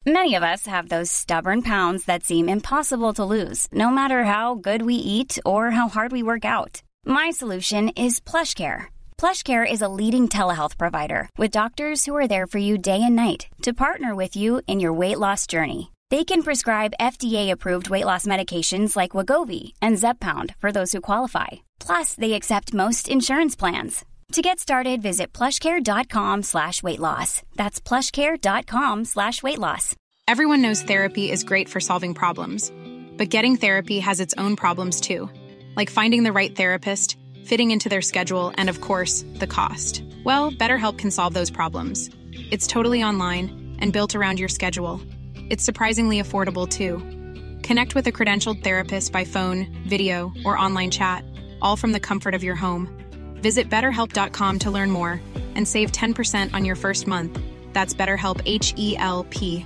Many of us have those stubborn pounds that seem impossible to lose, no matter how good we eat or how hard we work out. My solution is PlushCare. PlushCare is a leading telehealth provider with doctors who are there for you day and night to partner with you in your weight loss journey. They can prescribe FDA-approved weight loss medications like Wegovy and Zepbound for those who qualify. Plus, they accept most insurance plans. To get started, visit plushcare.com/weightloss. That's plushcare.com/weightloss. Everyone knows therapy is great for solving problems, but getting therapy has its own problems too, like finding the right therapist, fitting into their schedule, and of course, the cost. Well, BetterHelp can solve those problems. It's totally online and built around your schedule. It's surprisingly affordable too. Connect with a credentialed therapist by phone, video, or online chat, all from the comfort of your home. Visit BetterHelp.com to learn more and save 10% on your first month. That's BetterHelp, H-E-L-P.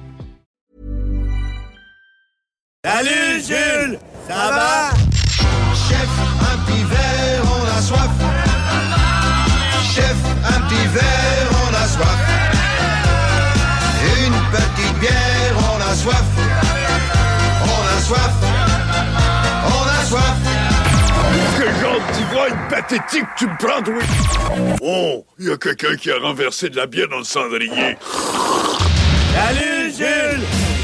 Salut Jules, ça va? Chef, un petit verre, on a soif. Chef, un petit verre, on a soif. Une petite bière, on a soif. On a soif. On a soif. Quel genre de ivrogne pathétique tu me prends, oui? Oh, il y a quelqu'un qui a renversé de la bière dans le cendrier. Salut Jules!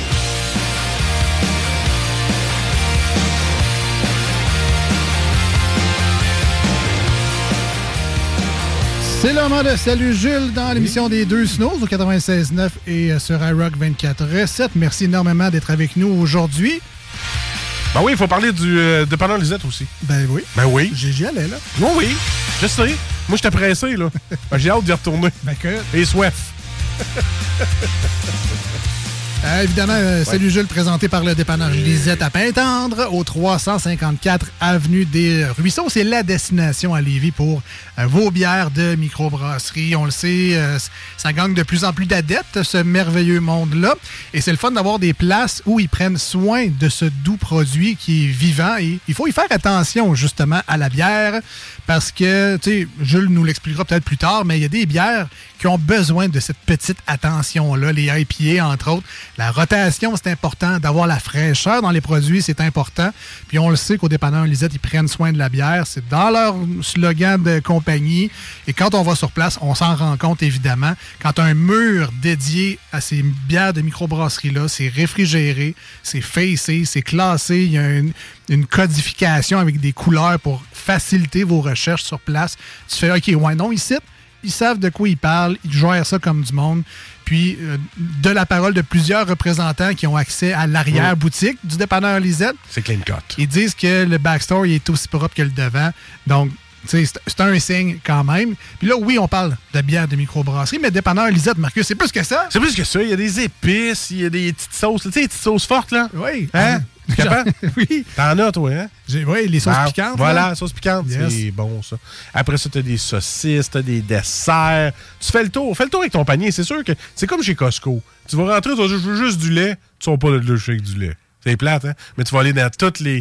C'est le moment de Salut Jules dans l'émission des Deux Snooze au 96.9 et sur iRock 24.7. Merci énormément d'être avec nous aujourd'hui. Ben oui, il faut parler du dépanneur Lisette aussi. Ben oui. Ben oui. J'y allais, là. Oui, oui. Je sais. Moi, j'étais pressé, là. Ben, j'ai hâte d'y retourner. Ben que... Et soif. Évidemment, Salut Jules, présenté par le dépanneur Lisette à Pintendre, au 354 Avenue des Ruisseaux. C'est la destination à Lévis pour vos bières de microbrasserie. On le sait, ça gagne de plus en plus d'adeptes, ce merveilleux monde-là. Et c'est le fun d'avoir des places où ils prennent soin de ce doux produit qui est vivant. Et il faut y faire attention, justement, à la bière, parce que, tu sais, Jules nous l'expliquera peut-être plus tard, mais il y a des bières qui ont besoin de cette petite attention-là, les IPA, entre autres. La rotation, c'est important. D'avoir la fraîcheur dans les produits, c'est important. Puis on le sait qu'au dépanneur Lisette, ils prennent soin de la bière. C'est dans leur slogan de compagnie. Et quand on va sur place, on s'en rend compte, évidemment. Quand un mur dédié à ces bières de microbrasserie-là, c'est réfrigéré, c'est facé, c'est classé. Il y a une codification avec des couleurs pour faciliter vos recherches sur place. Tu fais, OK, ouais, non, ici, ils savent de quoi ils parlent, ils gèrent ça comme du monde. Puis, de la parole de plusieurs représentants qui ont accès à l'arrière-boutique du dépanneur Lisette. C'est clean cut. Ils disent que le backstore il est aussi propre que le devant. Donc, c'est un signe quand même. Puis là, oui, on parle de bière de microbrasserie, mais dépanneur Lisette, Marcus, c'est plus que ça. C'est plus que ça. Il y a des épices, il y a des petites sauces. Tu sais, les petites sauces fortes, là? Oui. Hein? Tu es capable? Oui. T'en as, toi, hein? Oui, les sauces piquantes. Voilà, sauces piquantes, yes. C'est bon, ça. Après ça, t'as des saucisses, t'as des desserts. Tu fais le tour. Fais le tour avec ton panier. C'est sûr que c'est comme chez Costco. Tu vas rentrer, tu vas dire, je veux juste du lait. Tu vas pas le avec du lait. C'est plate, hein? Mais tu vas aller dans toutes les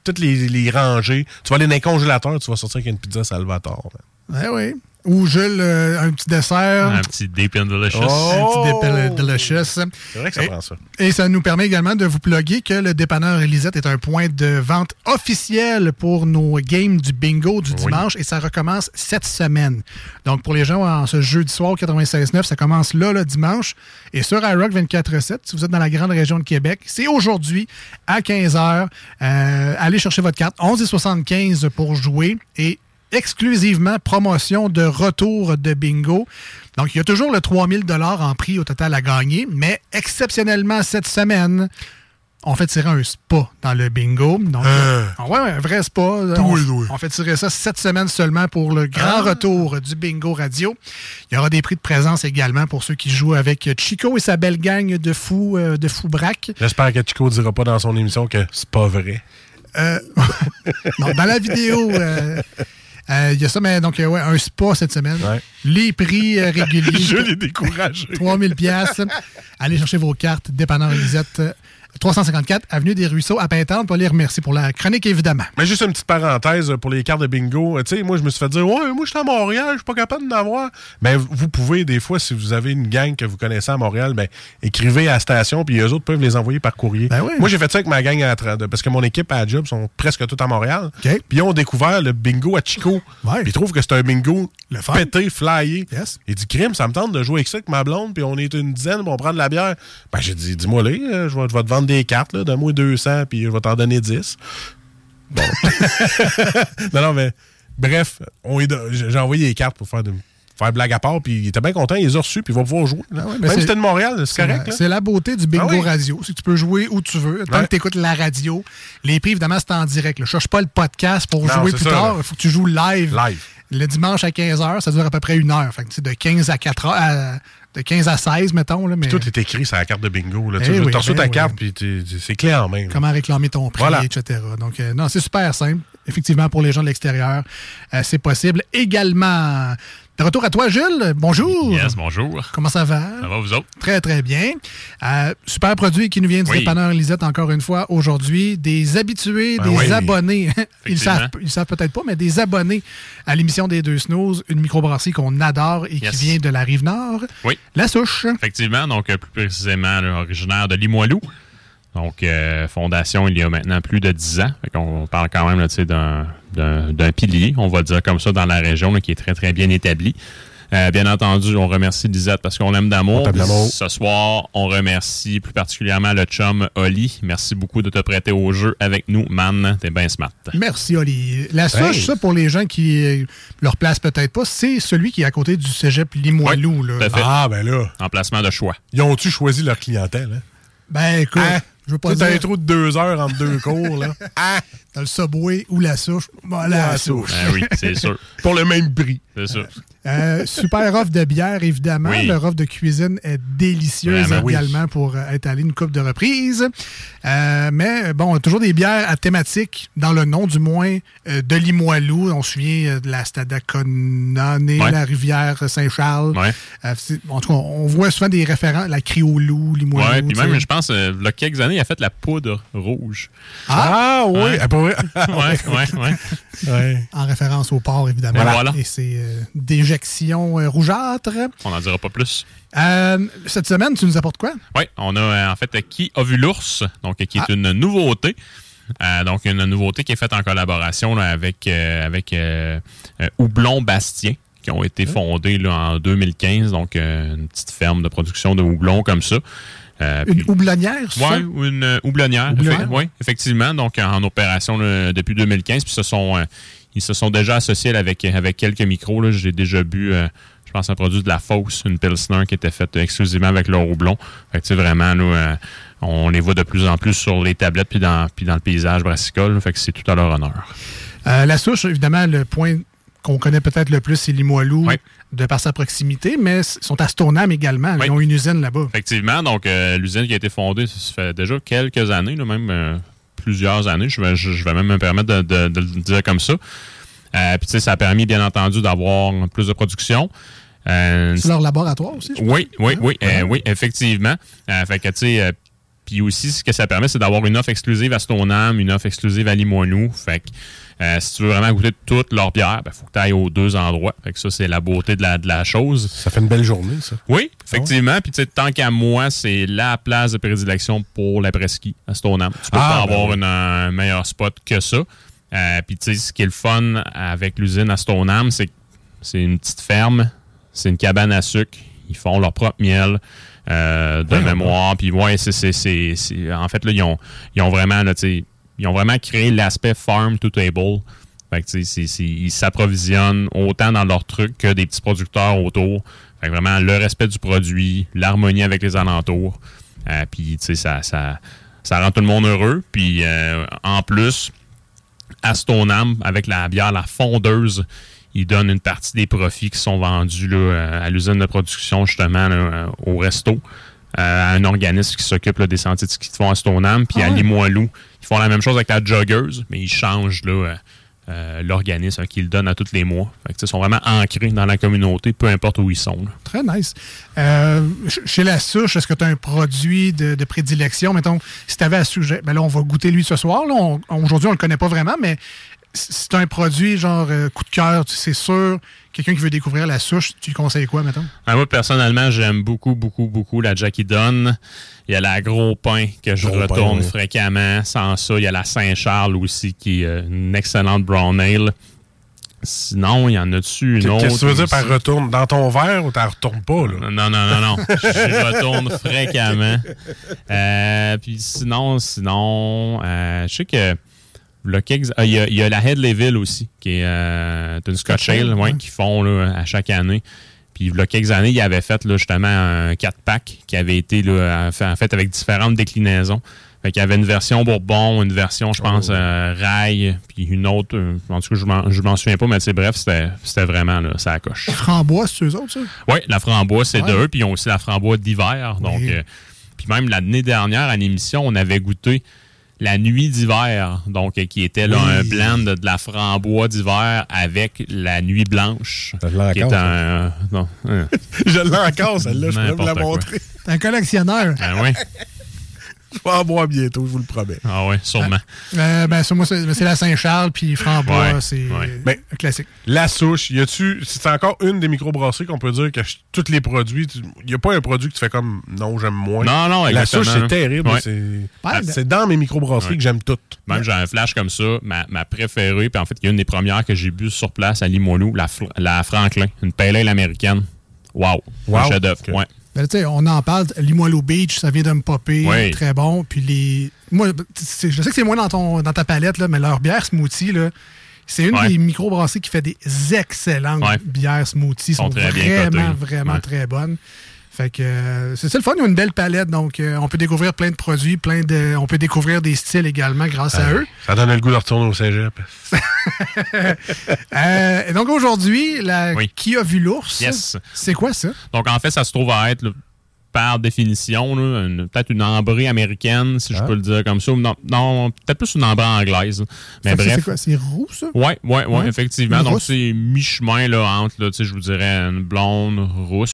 rangées. Tu vas aller dans les congélateurs, tu vas sortir avec une pizza Salvatore. Ben oui. Ou Jules, un petit dessert. Un petit Deep and Delicious. Un petit Deep and Delicious. C'est vrai que ça prend ça. Et ça nous permet également de vous plugger que le dépanneur Lisette est un point de vente officiel pour nos games du bingo du dimanche et ça recommence cette semaine. Donc, pour les gens en ce jeudi soir au 96.9, ça commence là, le dimanche. Et sur iRock 24.7, si vous êtes dans la grande région de Québec, c'est aujourd'hui à 15h. Allez chercher votre carte. 11,75 pour jouer et exclusivement promotion de retour de bingo. Donc, il y a toujours le 3 000 $ en prix au total à gagner, mais exceptionnellement, cette semaine, on fait tirer un spa dans le bingo. Donc, ouais, un vrai spa. On fait tirer ça cette semaine seulement pour le grand retour du bingo radio. Il y aura des prix de présence également pour ceux qui jouent avec Chico et sa belle gang de fous braques. J'espère que Chico ne dira pas dans son émission que c'est pas vrai. Non, dans la vidéo... il y a ça, mais donc, un spa cette semaine. Ouais. Les prix réguliers. Je l'ai découragé. 3 000 $. Allez chercher vos cartes. Dépanneur Lisette 354 Avenue des Ruisseaux à Pintendre, pour les remercier pour la chronique, évidemment. Mais juste une petite parenthèse pour les cartes de bingo. Tu sais, moi, je me suis fait dire, ouais, moi, je suis à Montréal, je suis pas capable d'en avoir. Mais vous pouvez, des fois, si vous avez une gang que vous connaissez à Montréal, ben, écrivez à la station, puis eux autres peuvent les envoyer par courrier. Ben oui. Moi, j'ai fait ça avec ma gang, parce que mon équipe à la job sont presque toutes à Montréal. Okay. Puis ils ont découvert le bingo à Chico. Ouais. Puis ils trouvent que c'est un bingo le fun. pété, flyé. Yes. Il dit, crime, ça me tente de jouer avec ça avec ma blonde, puis on est une dizaine, puis on prend de la bière. Ben, j'ai dit, dis-moi là, je vais te vendre des cartes, là, donne-moi 200, puis je vais t'en donner 10. Bon. non, mais bref, j'ai envoyé les cartes pour faire blague à part, puis il était bien content, il les a reçus, puis il va pouvoir jouer. Ah ouais, même si c'était de Montréal, c'est correct. C'est la beauté du bingo ah oui. radio. Si tu peux jouer où tu veux, tant que tu écoutes la radio. Les prix, évidemment, c'est en direct. Je cherche pas le podcast pour jouer plus tard. Il faut que tu joues live. Le dimanche à 15h, ça dure à peu près 1 heure. Fait que, de 15 à 4 heures, de 15 à 16, mettons. Là, mais... Tout est écrit sur la carte de bingo. Tu reçois ta carte, puis c'est clair en main. Comment réclamer ton prix, etc. Donc, non, c'est super simple. Effectivement, pour les gens de l'extérieur, c'est possible. Également, de retour à toi, Jules. Bonjour. Yes, bonjour. Comment ça va? Ça va, vous autres? Très, très bien. Super produit qui nous vient du dépanneur Lisette, encore une fois, aujourd'hui. Des habitués, des abonnés. Ils savent peut-être pas, mais des abonnés à l'émission des Deux Snooze, une microbrasserie qu'on adore et qui vient de la Rive-Nord. Oui. La Souche. Effectivement, donc plus précisément originaire de Limoilou. Donc, fondation il y a maintenant plus de 10 ans. Fait qu'on parle quand même là, d'un pilier, on va dire comme ça, dans la région, là, qui est très, très bien établi. Bien entendu, on remercie Lisette parce qu'on l'aime d'amour. Ce soir, on remercie plus particulièrement le chum Oli. Merci beaucoup de te prêter au jeu avec nous, man. T'es bien smart. Merci, Oli. La Souche, ça, pour les gens qui leur placent peut-être pas, c'est celui qui est à côté du cégep Limoilou. Oui, là. Ah, ben là. Emplacement de choix. Ils ont-tu choisi leur clientèle? Hein? Ben, écoute... Je veux pas dire... T'as un trou de 2 heures entre 2 cours, là. T'as le Subway ou la Souche. Bon, la Souche. Oui, c'est sûr. Pour le même prix. C'est sûr. Super offre de bière, évidemment. Oui. Leur offre de cuisine est délicieuse également pour être allé une couple de reprises. Mais bon, toujours des bières à thématique, dans le nom du moins, de Limoilou. On se souvient de la Stadaconane, la rivière Saint-Charles. En tout cas, on voit souvent des référents, la Criolou, Limoilou. Oui, puis même, je pense, il y a quelques années, il a fait la poudre rouge. Oui. En référence au port, évidemment. Voilà. Et c'est déjection rougeâtre. On n'en dira pas plus. Cette semaine, tu nous apportes quoi? Oui, on a en fait Qui a vu l'ours, donc qui est une nouveauté. Donc une nouveauté qui est faite en collaboration là, avec Houblon Bastien, qui ont été fondés là, en 2015, donc une petite ferme de production de houblon comme ça. Une houblonnière, c'est ça? Oui, une houblonnière. Oui, effectivement. Donc, en opération là, depuis 2015. Puis, ils se sont déjà associés avec quelques micros. Là. J'ai déjà bu, je pense, un produit de la Fosse, une Pilsner qui était faite exclusivement avec leur houblon. Fait que, tu sais, vraiment, là, on les voit de plus en plus sur les tablettes puis dans le paysage brassicole. Fait que c'est tout à leur honneur. La Souche, évidemment, le point qu'on connaît peut-être le plus, c'est Limoilou, de par sa proximité, mais ils sont à Stoneham également. Ils ont une usine là-bas. Effectivement. Donc, l'usine qui a été fondée, ça fait déjà quelques années, là, même plusieurs années. Je vais même me permettre de le dire comme ça. Puis, tu sais, ça a permis, bien entendu, d'avoir plus de production. C'est leur laboratoire aussi, je pense. Oui, effectivement. Fait que, tu sais... Puis aussi, ce que ça permet, c'est d'avoir une offre exclusive à Stoneham, une offre exclusive à Limoilou. Fait que si tu veux vraiment goûter toute leur bière, il faut que tu ailles aux 2 endroits. Fait que ça, c'est la beauté de la chose. Ça fait une belle journée, ça. Oui, effectivement. Puis tu sais, tant qu'à moi, c'est la place de prédilection pour l'après-ski à Stoneham. Tu peux pas avoir un meilleur spot que ça. Puis tu sais, ce qui est le fun avec l'usine à Stoneham, c'est que c'est une petite ferme, c'est une cabane à sucre. Ils font leur propre miel. De mémoire. Puis c'est en fait là ils ont vraiment là, ils ont vraiment créé l'aspect farm to table. Fait que ils s'approvisionnent autant dans leurs trucs que des petits producteurs autour. Fait que vraiment le respect du produit, l'harmonie avec les alentours. Puis ça rend tout le monde heureux. Puis en plus, à Stoneham, avec la bière, la fondeuse, ils donnent une partie des profits qui sont vendus là, à l'usine de production, justement, là, au resto, à un organisme qui s'occupe là, des sentiers de ski de fond à Stoneham. Puis à Limoilou, ils font la même chose avec la joggeuse, mais ils changent là, l'organisme qui le donne à tous les mois. Fait que, ils sont vraiment ancrés dans la communauté, peu importe où ils sont. Là. Très nice. Chez La Souche, est-ce que tu as un produit de prédilection? Mettons, si tu avais à sujet, ben là, on va goûter lui ce soir. Là. Aujourd'hui, on le connaît pas vraiment, mais si tu as un produit genre coup de cœur, c'est sûr, quelqu'un qui veut découvrir La Souche, tu lui conseilles quoi, mettons? Moi, personnellement, j'aime beaucoup la Jackie Dunn. Il y a la Gros Pain que je retourne fréquemment. Sans ça, il y a la Saint-Charles aussi, qui est une excellente brown ale. Sinon, il y en a dessus une autre. Qu'est-ce que tu veux dire par retourne? Dans ton verre ou t'en retournes pas? Là? Non. Je retourne fréquemment. Puis sinon, je sais que il y a la Headleyville aussi, qui est une Scotch Ale qu'ils font là, à chaque année. Puis il y a quelques années, ils avaient fait là, justement un 4-pack qui avait été là, fait avec différentes déclinaisons. Fait qu'il y avait une version Bourbon, une version, je pense, Rail, puis une autre, en tout cas, je m'en souviens pas, mais bref, c'était vraiment, là, ça coche. La framboise, c'est eux autres, ça? Oui, la framboise, c'est d'eux, puis ils ont aussi la framboise d'hiver. Donc, puis même l'année dernière, à l'émission, on avait goûté la nuit d'hiver, donc qui était là, un blend de la framboise d'hiver avec la nuit blanche. Je l'ai encore. Je l'ai encore, celle-là, je pourrais vous la montrer. T'es un collectionneur. Ben oui. Je vais en boire bientôt, je vous le promets. Ah oui, sûrement. Ça, moi, c'est la Saint-Charles, puis framboise, c'est un classique. La Souche, c'est encore une des microbrasseries qu'on peut dire que tous les produits, il n'y a pas un produit que tu fais comme non, j'aime moins. Non, La Souche, c'est terrible. Ouais. C'est dans mes microbrasseries que j'aime toutes. Même j'ai un flash comme ça, ma préférée, puis en fait, il y a une des premières que j'ai bu sur place à Limoilou, la Franklin, une pale ale américaine. Wow. Un chef-d'œuvre. Okay. Ouais. Ben, on en parle, Limoilou Beach, ça vient de me popper, très bon. Puis moi, je sais que c'est moins dans ta palette, là, mais leur bière smoothie, là, c'est une des microbrasseries qui fait des excellentes bières smoothies. Ils sont vraiment très bonnes. Fait que c'est ça le fun, ils ont une belle palette, donc on peut découvrir plein de produits, on peut découvrir des styles également grâce à eux. Ça donne le goût de retourner au cégep. Et donc aujourd'hui, Qui a vu l'ours? Yes. C'est quoi ça? Donc en fait, ça se trouve à être, par définition, peut-être une ambrée américaine, si je peux le dire comme ça. Non, peut-être plus une ambrée anglaise. Mais bref. C'est quoi? C'est roux, ça? Oui, effectivement. Donc c'est mi-chemin là, entre, là, je vous dirais, une blonde rousse.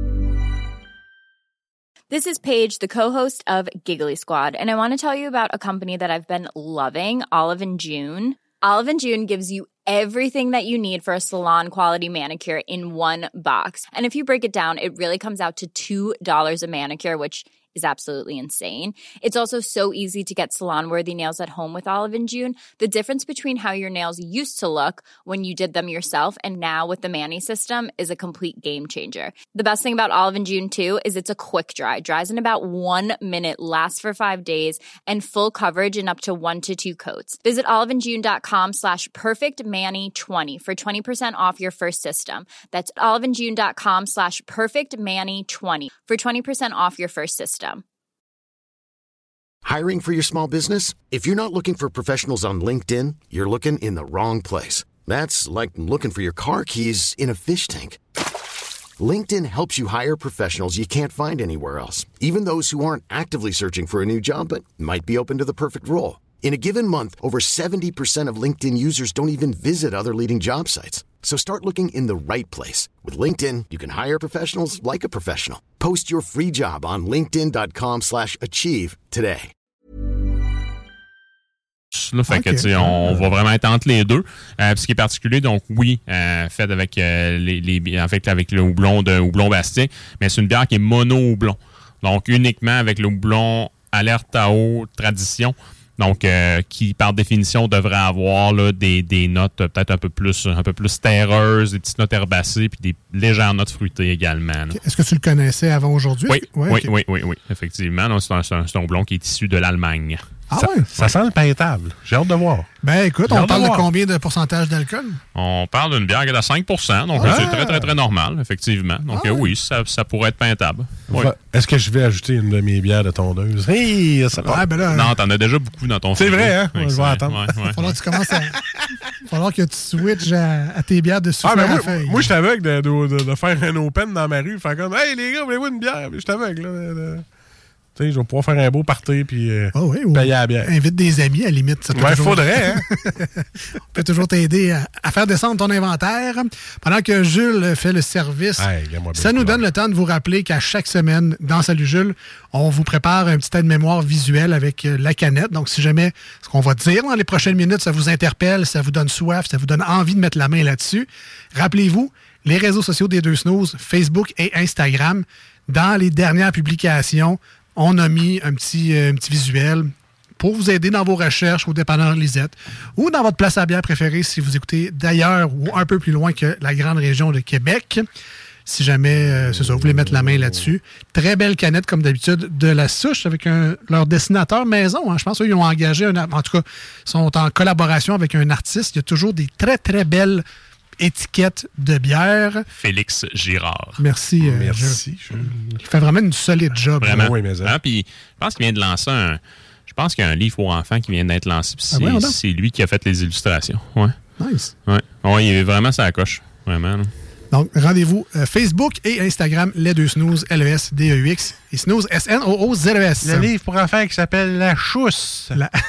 This is Paige, the co-host of Giggly Squad, and I want to tell you about a company that I've been loving, Olive & June. Olive & June gives you everything that you need for a salon-quality manicure in one box. And if you break it down, it really comes out to $2 a manicure, which is absolutely insane. It's also so easy to get salon-worthy nails at home with Olive & June. The difference between how your nails used to look when you did them yourself and now with the Mani system is a complete game changer. The best thing about Olive & June, too, is it's a quick dry. Dries in about 1 minute, lasts for 5 days, and full coverage in up to 1 to 2 coats. Visit oliveandjune.com/perfectmani20 for 20% off your first system. That's oliveandjune.com/perfectmani20 for 20% off your first system. Hiring for your small business? If you're not looking for professionals on LinkedIn, you're looking in the wrong place. That's like looking for your car keys in a fish tank. LinkedIn helps you hire professionals you can't find anywhere else, even those who aren't actively searching for a new job but might be open to the perfect role. In a given month, over 70% of LinkedIn users don't even visit other leading job sites. So start looking in the right place. With LinkedIn, you can hire professionals like a professional. Post your free job on linkedin.com/achieve today. Là, fait que, on va vraiment être entre les deux. Ce qui est particulier, donc fait avec avec le houblon Bastien, mais c'est une bière qui est mono-houblon. Donc uniquement avec le houblon Alertao Tradition. Donc, qui, par définition, devrait avoir là, des notes peut-être un peu plus terreuses, des petites notes herbacées, puis des légères notes fruitées également. Là. Est-ce que tu le connaissais avant aujourd'hui? Oui, effectivement. Non, c'est un houblon qui est issu de l'Allemagne. Ça sent le peintable. J'ai hâte de voir. Ben écoute, on parle de combien de pourcentage d'alcool? On parle d'une bière qui est à 5%, donc c'est très, très, très normal, effectivement. Donc oui, ça pourrait être peintable. Oui. Est-ce que je vais ajouter une de mes bières de tondeuse? Ben là, non, t'en as déjà beaucoup dans ton C'est vrai, hein? Je vais attendre. Il va falloir que tu commences à... falloir que tu switches à tes bières de souffle à feuille. Moi, je suis aveugle de faire un open dans ma rue. Faire comme, hey les gars, voulez-vous une bière? Je suis aveugle, là. Tu sais, je vais pouvoir faire un beau party puis payer à la bière. Invite des amis, à la limite. Ça peut toujours... faudrait, hein? On peut toujours t'aider à faire descendre ton inventaire. Pendant que Jules fait le service, ça nous donne le temps de vous rappeler qu'à chaque semaine, dans Salut Jules, on vous prépare un petit aide-mémoire visuel avec la canette. Donc, si jamais ce qu'on va dire dans les prochaines minutes, ça vous interpelle, ça vous donne soif, ça vous donne envie de mettre la main là-dessus, rappelez-vous, les réseaux sociaux des Deux Snooze, Facebook et Instagram, dans les dernières publications, on a mis un petit visuel pour vous aider dans vos recherches au dépanneur Lisette ou dans votre place à bière préférée si vous écoutez d'ailleurs ou un peu plus loin que la grande région de Québec. Si jamais, c'est ça, vous voulez mettre la main là-dessus. Très belle canette, comme d'habitude, de la Souche avec leur dessinateur maison. Hein. Je pense qu'ils ont engagé, en tout cas, sont en collaboration avec un artiste. Il y a toujours des très, très belles étiquettes de bière. Félix Girard. Merci. Merci. Il fait vraiment une solide job. Vraiment. Oui, mais puis, je pense qu'il vient de lancer Je pense qu'il y a un livre pour enfants qui vient d'être lancé. C'est lui qui a fait les illustrations. Ouais. Nice. Ouais, il est vraiment ça coche. Vraiment. Là. Donc, rendez-vous Facebook et Instagram, les Deux Snooze, LESDEUX et Snooze, SNOOZES. Le livre pour enfants qui s'appelle La Chousse.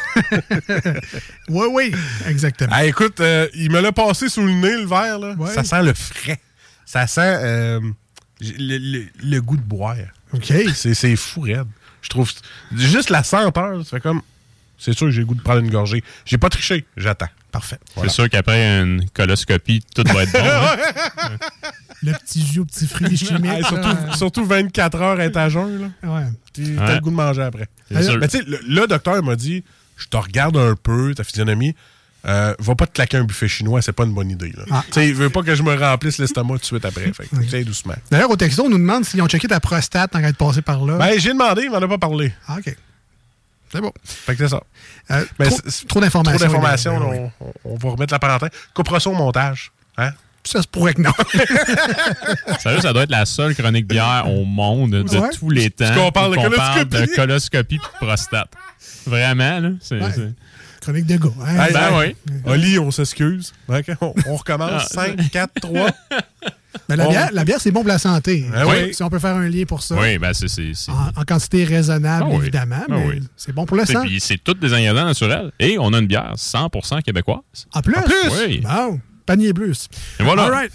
Oui, exactement. Ah, écoute, il me l'a passé sous le nez, le verre. Là. Ouais. Ça sent le frais. Ça sent le goût de boire. OK. C'est fou, raide. Je trouve juste la senteur, ça fait comme... C'est sûr que j'ai le goût de prendre une gorgée. J'ai pas triché, j'attends. Parfait. Voilà. C'est sûr qu'après une coloscopie, tout va être bon. Hein? Le petit jus aux petits fruits chimiques. Surtout 24 heures être à jeun. Là. Ouais. T'as le goût de manger après. Mais tu sais, le docteur m'a dit, je te regarde un peu, ta physionomie, va pas te claquer un buffet chinois, c'est pas une bonne idée. Il veut pas que je me remplisse l'estomac tout de suite après. Fait que doucement. D'ailleurs, au texto, on nous demande s'ils ont checké ta prostate tant qu'à être passé par là. Ben, j'ai demandé, il m'en a pas parlé. Ah, OK. C'est bon. Fait que c'est ça. Trop d'informations. Trop d'informations. On va remettre la parenthèse. Coupera ça au montage. Hein? Ça se pourrait que non. Sérieux, ça doit être la seule chronique bière au monde de tous les temps. Qu'on parle de coloscopie et de prostate. Vraiment, là. C'est... Chronique de gars. Hein? Oui. Oli, on s'excuse. On recommence. 5, 4, 3. Ben, la bière, c'est bon pour la santé. Oui. Si on peut faire un lien pour ça. Oui, ben c'est... En quantité raisonnable, évidemment. Mais c'est bon pour le sang. Puis c'est tous des ingrédients naturels. Et on a une bière 100% québécoise. En plus? Oui. Bon. Panier plus. Et voilà. All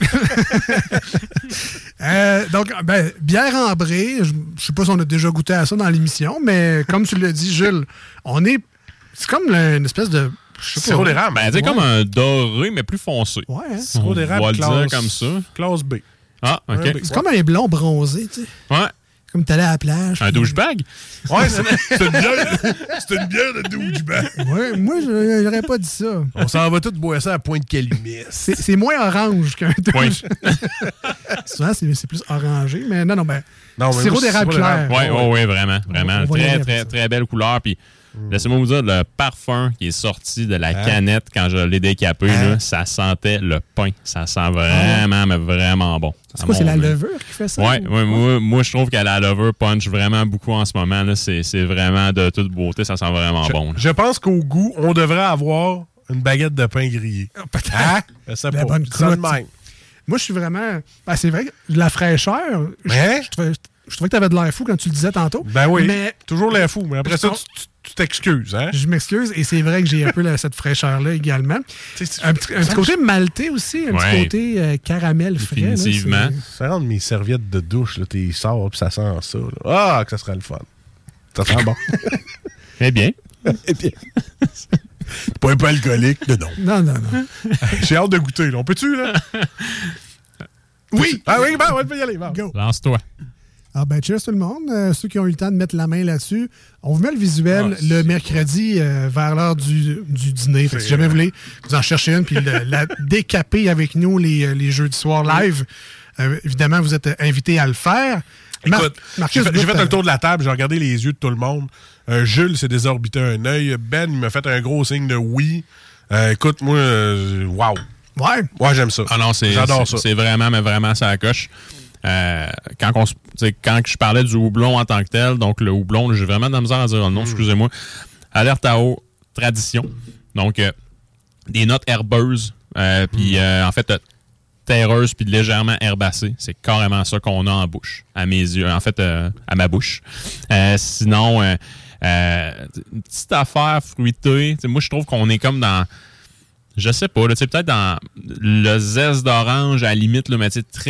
right. Donc, bière ambrée. Je sais pas si on a déjà goûté à ça dans l'émission, mais comme tu l'as dit, Jules, c'est comme une espèce de... Sirop d'érable. Ben, c'est comme un doré, mais plus foncé. Ouais, hein? Sirop d'érable, on va le dire comme ça. Classe B. Ah, OK. C'est comme un blond bronzé, tu sais. Ouais. Comme t'allais à la plage. Un douchebag? Ouais, c'est une bière de douchebag. Ouais, moi, j'aurais pas dit ça. On s'en va tous boire ça à Pointe-Calumet. C'est moins orange qu'un douche. Souvent, c'est plus orangé, mais non, sirop d'érable clair. Oui, vraiment. Très, très belle couleur. Puis, laissez-moi vous dire, le parfum qui est sorti de la canette quand je l'ai décapé, là, ça sentait le pain. Ça sent vraiment, mais vraiment bon. C'est quoi, c'est la levure qui fait ça? Oui, moi, je trouve que la levure punch vraiment beaucoup en ce moment. Là. C'est vraiment de toute beauté. Ça sent vraiment bon. Je pense qu'au goût, on devrait avoir une baguette de pain grillé. Peut-être. Ça la bonne croûte. Moi, je suis vraiment... c'est vrai que la fraîcheur... Je trouvais que tu avais de l'air fou quand tu le disais tantôt. Ben oui, mais toujours l'air fou. Mais après ça, tu t'excuses. Hein? Je m'excuse et c'est vrai que j'ai un peu cette fraîcheur-là également. Un petit côté maltais aussi, un petit côté caramel frais. Définitivement. Ça rend mes serviettes de douche, là, t'es sors puis ça sent ça. Là. Ah, que ça serait le fun. Ça sent bon. Eh bien. T'es pas un peu alcoolique? Non. J'ai hâte de goûter. Là. On peut-tu, là? Oui! Oui, on peut y aller. Go. Lance-toi. Cheers tout le monde. Ceux qui ont eu le temps de mettre la main là-dessus, on vous met le visuel le mercredi vers l'heure du dîner. Si jamais vous voulez vous en chercher une puis la décaper avec nous les jeudis soirs live, évidemment, vous êtes invités à le faire. Écoute, j'ai fait un tour de la table, j'ai regardé les yeux de tout le monde. Jules s'est désorbité un œil. Ben, il m'a fait un gros signe de oui. Écoute, moi, wow. Ouais, j'aime ça. Ah non, j'adore ça. C'est vraiment, mais vraiment, ça coche. Quand je parlais du houblon en tant que tel, donc le houblon, j'ai vraiment de la misère à dire le nom, excusez-moi. Alerte à eau, tradition. Donc, des notes herbeuses. Puis, en fait, terreuse puis légèrement herbacée. C'est carrément ça qu'on a en bouche, à mes yeux. En fait, à ma bouche. Sinon, une petite affaire fruitée. Moi, je trouve qu'on est comme dans... Je sais pas, là, peut-être dans le zeste d'orange à la limite, là, mais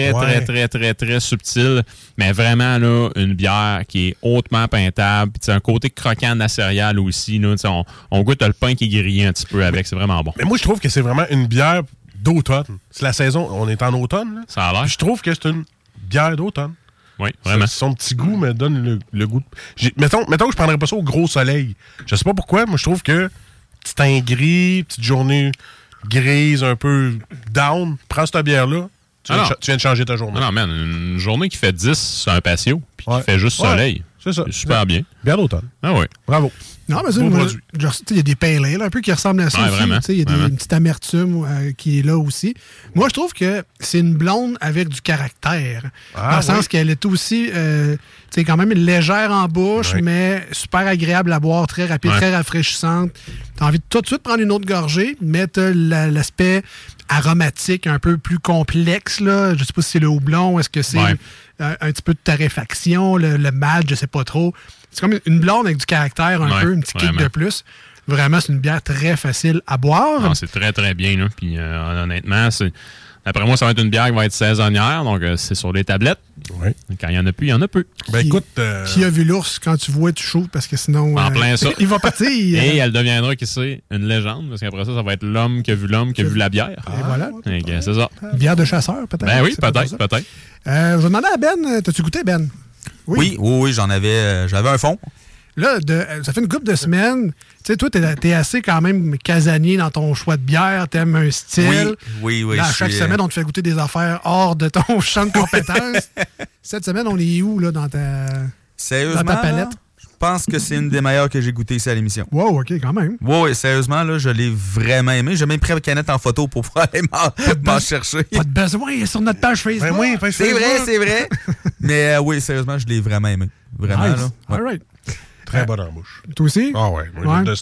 très subtil. Mais vraiment, là, une bière qui est hautement peintable. Puis un côté croquant de la céréale aussi. Là, on goûte le pain qui est grillé un petit peu avec. C'est vraiment bon. Mais moi, je trouve que c'est vraiment une bière d'automne. C'est la saison, on est en automne. Là. Ça a l'air. Puis je trouve que c'est une bière d'automne. Oui, vraiment. Son petit goût me donne le goût. Mettons que je prendrais pas ça au gros soleil. Je sais pas pourquoi, moi je trouve que petit teint gris, petite journée grise, un peu down, prends cette bière-là, tu viens de changer ta journée. Non, man, une journée qui fait 10 sur un patio, puis qui fait juste soleil. C'est ça. C'est super bien. Bière d'automne. Ah oui. Bravo. Non, mais il y a des pale ale un peu qui ressemblent à ça aussi. Il y a une petite amertume qui est là aussi. Moi, je trouve que c'est une blonde avec du caractère. Dans le sens qu'elle est aussi quand même légère en bouche, mais super agréable à boire, très rapide, très rafraîchissante. Tu as envie de tout de suite prendre une autre gorgée, mais tu as l'aspect aromatique un peu plus complexe. Là. Je sais pas si c'est le houblon, est-ce que c'est un petit peu de torréfaction, le malt, je sais pas trop. C'est comme une blonde avec du caractère un peu, un petit kick de plus. Vraiment, c'est une bière très facile à boire. Non, c'est très, très bien. Là. Puis honnêtement, d'après moi, ça va être une bière qui va être saisonnière. Donc, c'est sur les tablettes. Oui. Quand il y en a plus, il y en a peu. Ben écoute... Qui a vu l'ours, quand tu vois, tu chaudes parce que sinon... En plein ça. Il va partir. Et elle deviendra, qui sait, une légende. Parce qu'après ça, ça va être l'homme qui a vu la bière. Et voilà. C'est ça. Bière de chasseur, peut-être. Ben oui, peut-être. Je vais demander à Ben. T'as-tu goûté, Ben? Oui, j'avais un fond. Là, ça fait une couple de semaines. Tu sais, toi, t'es assez quand même casanier dans ton choix de bière. T'aimes un style. Oui. Là, à chaque semaine, on te fait goûter des affaires hors de ton champ de compétences. Cette semaine, on est où là, dans ta palette? Je pense que c'est une des meilleures que j'ai goûtées ici à l'émission. Wow, OK, quand même. Oui, sérieusement, là, je l'ai vraiment aimé. J'ai même pris la canette en photo pour pouvoir aller m'en chercher. Pas de besoin sur notre page Facebook. Ben oui, c'est vrai. Mais oui, sérieusement, je l'ai vraiment aimé. Vraiment, nice. là. Ouais. All right. Très bonne en bouche. Toi aussi? Ah ouais.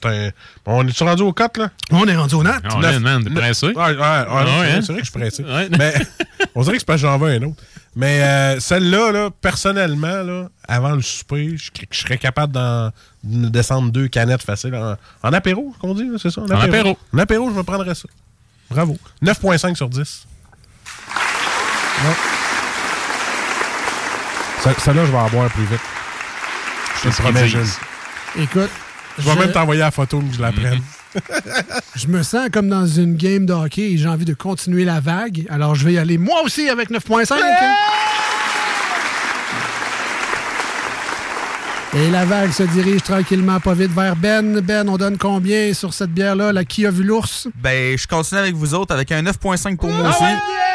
On est-tu rendu au 4, là? On est rendu au 9. On est, man, t'es pressé? C'est vrai que je suis pressé. Mais on dirait que c'est parce que j'en veux un autre. Mais celle-là, là, personnellement, là, avant le souper, je serais capable de descendre 2 canettes faciles. En apéro, qu'on dit, c'est ça? En apéro. En apéro, je me prendrais ça. Bravo. 9,5 sur 10. Ouais. Celle-là, je vais en boire plus vite. Je te promets, Jules. Écoute, je vais même t'envoyer la photo que je la prenne. Je me sens comme dans une game de hockey et j'ai envie de continuer la vague. Alors, je vais y aller moi aussi avec 9,5. Et la vague se dirige tranquillement, pas vite, vers Ben. Ben, on donne combien sur cette bière-là, la Qui a vu l'ours? Ben, je continue avec vous autres avec un 9,5 pour moi aussi.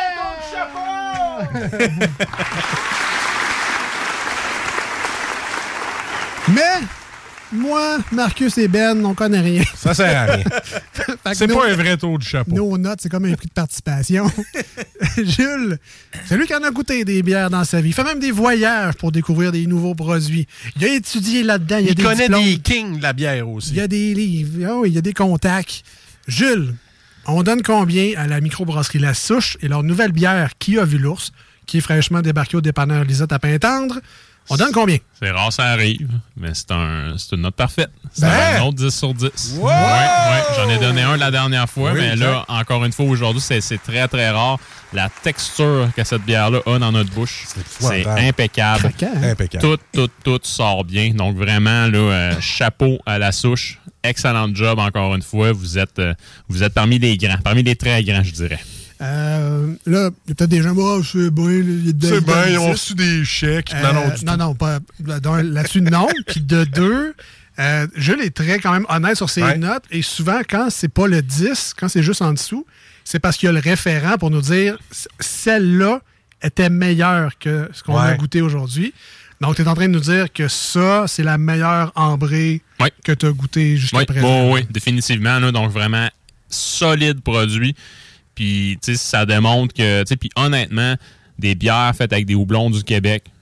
Mais, moi, Marcus et Ben, on connaît rien. Ça sert à rien. C'est pas un vrai taux de chapeau. Nos notes, c'est comme un prix de participation. Jules, c'est lui qui en a goûté des bières dans sa vie. Il fait même des voyages pour découvrir des nouveaux produits. Il a étudié là-dedans. Il connaît des kings de la bière aussi. Il y a des livres. Oh, il y a des contacts. Jules, on donne combien à la microbrasserie La Souche et leur nouvelle bière Qui a vu l'ours, qui est fraîchement débarquée au dépanneur Lisette à Pintendre? On donne combien? C'est rare, ça arrive, mais c'est une note parfaite. C'est un autre 10 sur 10. Wow! Ouais. J'en ai donné un la dernière fois, mais là, encore une fois, aujourd'hui, c'est très, très rare. La texture que cette bière-là a dans notre bouche, c'est impeccable. Impeccable. Tout sort bien. Donc, vraiment, là, chapeau à La Souche. Excellent job, encore une fois. Vous êtes parmi les grands, parmi les très grands, je dirais. Là, il y a peut-être des gens, c'est bien. C'est bien, ils ont reçu des chèques. Non, pas. Là-dessus, non. Puis de 2, Jules est très quand même honnête sur ses notes. Et souvent, quand c'est pas le 10, quand c'est juste en dessous, c'est parce qu'il y a le référent pour nous dire celle-là était meilleure que ce qu'on a goûté aujourd'hui. Donc, tu es en train de nous dire que ça, c'est la meilleure ambrée que tu as goûté jusqu'à présent. Oui, définitivement. Là, donc, vraiment solide produit. Puis, tu sais, ça démontre que, tu sais, puis honnêtement, des bières faites avec des houblons du Québec,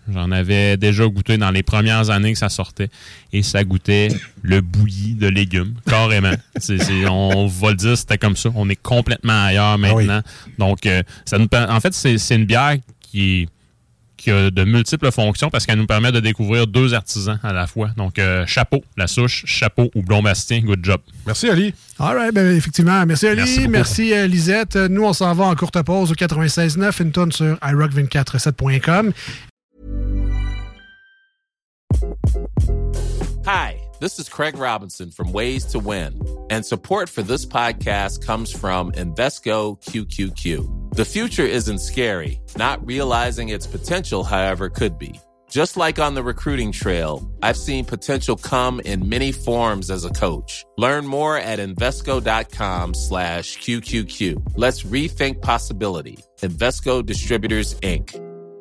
J'en avais déjà goûté dans les premières années que ça sortait. Et ça goûtait le bouilli de légumes, carrément. On va le dire, c'était comme ça. On est complètement ailleurs maintenant. Donc, ça nous en fait, c'est une bière qui a de multiples fonctions parce qu'elle nous permet de découvrir 2 artisans à la fois. Donc, chapeau, La Souche, chapeau, Houblon Bastien, good job. Merci, Ali. All right, ben, effectivement. Merci, Ali. Merci, Lisette. Nous, on s'en va en courte pause au 96.9, une tonne sur iRock247.com. Hi, this is Craig Robinson from Ways to Win, and support for this podcast comes from Invesco QQQ. The future isn't scary. Not realizing its potential, however, could be. Just like on the recruiting trail, I've seen potential come in many forms as a coach. Learn more at Invesco.com/QQQ. Let's rethink possibility. Invesco Distributors, Inc.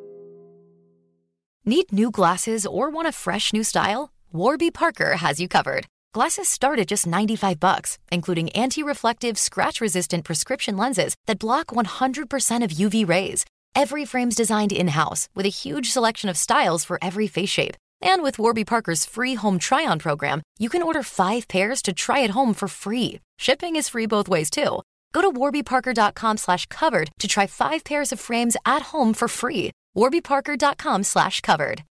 Need new glasses or want a fresh new style? Warby Parker has you covered. Glasses start at just $95, including anti-reflective, scratch-resistant prescription lenses that block 100% of UV rays. Every frame's designed in-house with a huge selection of styles for every face shape. And with Warby Parker's free home try-on program, you can order 5 pairs to try at home for free. Shipping is free both ways, too. Go to warbyparker.com/covered to try 5 pairs of frames at home for free. warbyparker.com/covered.